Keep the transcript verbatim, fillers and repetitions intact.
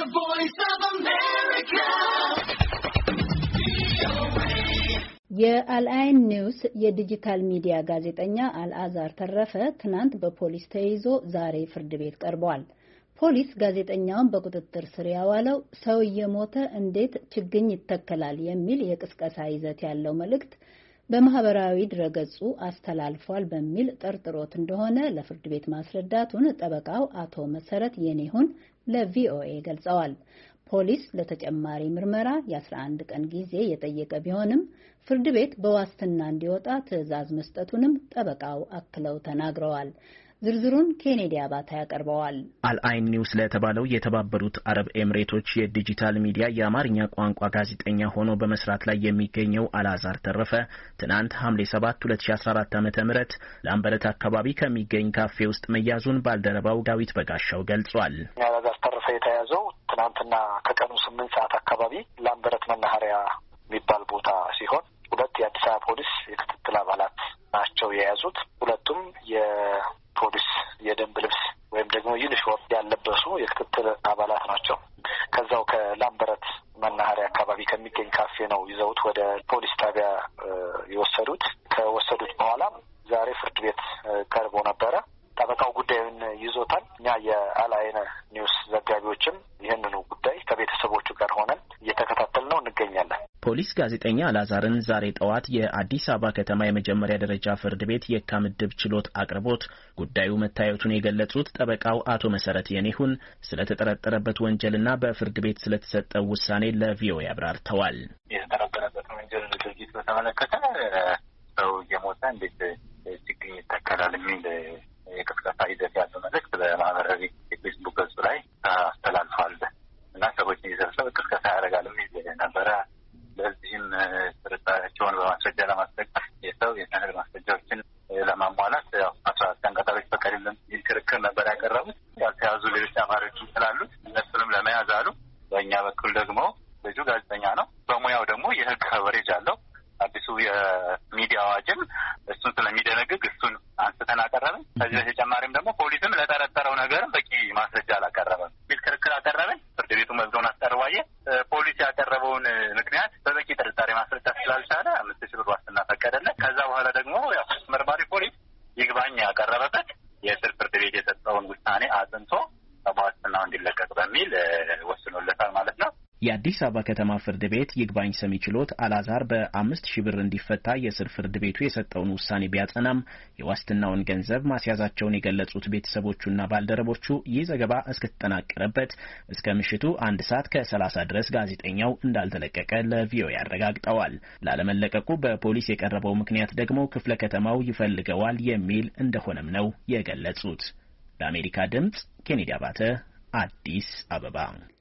The Voice of America. የአልአይን ኒውስ የዲጂታል ሚዲያ ጋዜጠኛ አልአዛር ተረፈ ትናንት በፖሊስ ተይዞ ዛሬ ፍርድ ቤት ቀርቧል። ፖሊስ ጋዜጠኛውን በቁጥጥር ስር ያዋለው ሰው እየሞተ እንዴት ችግኝ ይተከላል የሚል የቅስቀሳ ይዘት ያለው መልእክት በማህበራዊ ድረገጹ አስተላልፏል በሚል ጠርጥሮት እንደሆነ ለፍርድ ቤት ማስረዳቱን ጠበቃው አቶ መሰረት የኔሁን ለቪኦኤ ገልጸዋል። ፖሊስ ለተጨማሪ ምርመራ የአስራ አንድ ቀን ጊዜ የጠየቀ ቢሆንም ፍርድ ቤት በዋስትና እንዲወጣ ትዕዛዝ መስጠቱንም ጠበቃው አክለው ተናግረዋል። ዝርዝሩን ኬኔዲ አባታ ያቀርበዋል። አልአይን ኒውስ ለተባለው የተባበሩት አረብ ኤምሬቶች የዲጂታል ሚዲያ የአማርኛ ቋንቋ ጋዜጠኛ ሆኖ በመስራት ላይ የሚገኘው አልአዛር ተረፈ ትናንት ሐምሌ ሰባት ሁለት ሺህ አስራ አራት ዓመተ ምህረት ላምበረት አካባቢ ከሚገኝ ካፌ ውስጥ መያዙን ባልደረባው ዳዊት በጋሻው ገልጿል። አልአዛር ተረፈ የተያዘው ትናንትና ከቀኑ ስምንት ሰዓት አካባቢ ላምበረት መናኸሪያ የሚባል ቦታ ሲሆን ሁለት የአዲስ አበባ ፖሊስ የክትትል አባላት ናቸው የያዙት። ሁለቱም የፖሊስ የደንብ ልብስ ወይም ደግሞ ዩኒፎርም ያለበሱ የክትትል አባላት ናቸው። ከዛው ከላምበረት መናኸሪያ አካባቢ ከሚገኝ ካፌ ነው ይዘውት ወደ ፖሊስ ጣቢያ የወሰዱት። ከወሰዱት በኋላ ዛሬ ፍርድ ቤት ቀርቦ ነበረ። ጠበቃው ጉዳዩን ይዞታል። እኛ የአልአይን ኒውስ ዘጋቢዎችም ይህንኑ ጉዳይ ከቤተሰቦቹ ጋር ሆነን እየተከታተል ነው እንገኛለን። ፖሊስ ጋዜጠኛ አልአዛርን ዛሬ ጠዋት የአዲስ አበባ ከተማ የመጀመሪያ ደረጃ ፍርድ ቤት የካ ምድብ ችሎት አቅርቦት ጉዳዩ መታየቱን የገለጹት ጠበቃው አቶ መሰረት የኔሁን ስለተጠረጠረበት ወንጀልና በፍርድ ቤት ስለተሰጠው ውሳኔ ለቪኦኤ አብራርተዋል። የተጠረጠረበት ወንጀል ድርጊት በተመለከተ ሰው እየሞተ እንዴት ችግኝ ይተከላል የሚል የቅስቀሳ ይዘት ያለው መልእክት በማህበራዊ የፌስቡክ ገጹ ላይ አስተላልፏል እና ሰዎችን ይዘብሰብ ቅስቀሳ ያደርጋል የሚል ነበረ። ለዚህም ጥርጣሬያቸውን በማስረጃ ለማስደገፍ የሰው የሰነድ ማስረጃዎችን ለማሟላት ያው አስራ አራት ቀን ቀጠሮ ይፈቀድልን የሚል ክርክር ነበር ያቀረቡት። ያልተያዙ ሌሎች አማሪዎችም ስላሉ እነሱንም ለመያዝ አሉ። በእኛ በኩል ደግሞ ልጁ ጋዜጠኛ ነው፣ በሙያው ደግሞ የህግ ከቨሬጅ አለው። አዲሱ የሚዲያ አዋጅም እሱን ስለሚደነግግ እሱን አንስተን አቀረብን። ከዚህ በተጨማሪም ደግሞ ፖሊስም ለጠረጠረው ነገርም በቂ ማስረጃ አላቀረበም የሚል ክርክር አቀረብን። ፍርድ ቤቱ መዝገቡን አስቀርባየ ፖሊስ ያቀረበውን ምክንያት በበቂ ጥርጣሬ ማስረዳት ስላልቻለ አምስት ሺህ ብር ዋስትና ፈቀደለት። ከዛ በኋላ ደግሞ ያው መርማሪ ፖሊስ ይግባኝ ያቀረበበት የስር ፍርድ ቤት የሰጠውን ውሳኔ አጽንቶ በዋስትናው እንዲለቀቅ በሚል ወስኖለታል ማለት ነው። የአዲስ አበባ ከተማ ፍርድ ቤት ይግባኝ ሰሚ ችሎት አልአዛር በአምስት ሺህ ብር እንዲፈታ የስር ፍርድ ቤቱ የሰጠውን ውሳኔ ቢያጸናም የዋስትናውን ገንዘብ ማስያዛቸውን የገለጹት ቤተሰቦቹና ባልደረቦቹ ይህ ዘገባ እስከተጠናቀረበት እስከ ምሽቱ አንድ ሰዓት ከሰላሳ ድረስ ጋዜጠኛው እንዳልተለቀቀ ለቪኦኤ አረጋግጠዋል። ላለመለቀቁ በፖሊስ የቀረበው ምክንያት ደግሞ ክፍለ ከተማው ይፈልገዋል የሚል እንደሆነም ነው የገለጹት። ለአሜሪካ ድምጽ ኬኔዲ አባተ አዲስ አበባ።